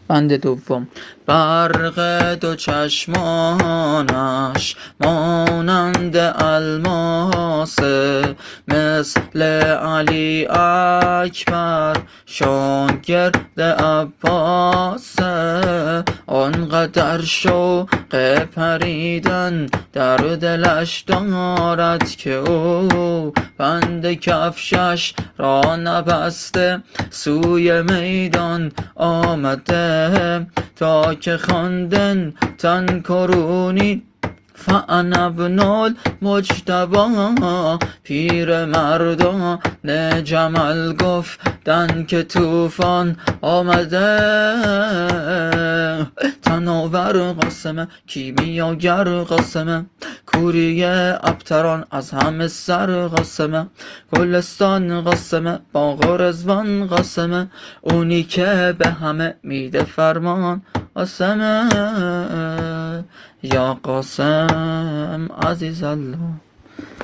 بند دوم. برق دو چشمانش مانند الماسه، مثل علی اکبر شاگرد عباسه. آنقدر شوق پریدن در دلش دارد که او بند کفشش را نبسته سوی میدان آمده، تا که خواندن تن کرونی فانا ابن المجتبی. پیر مردان جمل گفتن که طوفان آمده، تناور قاسمه کیمیاگر قاسمه، کوری ابتران از همه سر قاسمه، گلستان قاسمه باغ و رضوان قاسمه، اونی که به همه میده فرمان قاسمه. یا قاسم عزیز الله.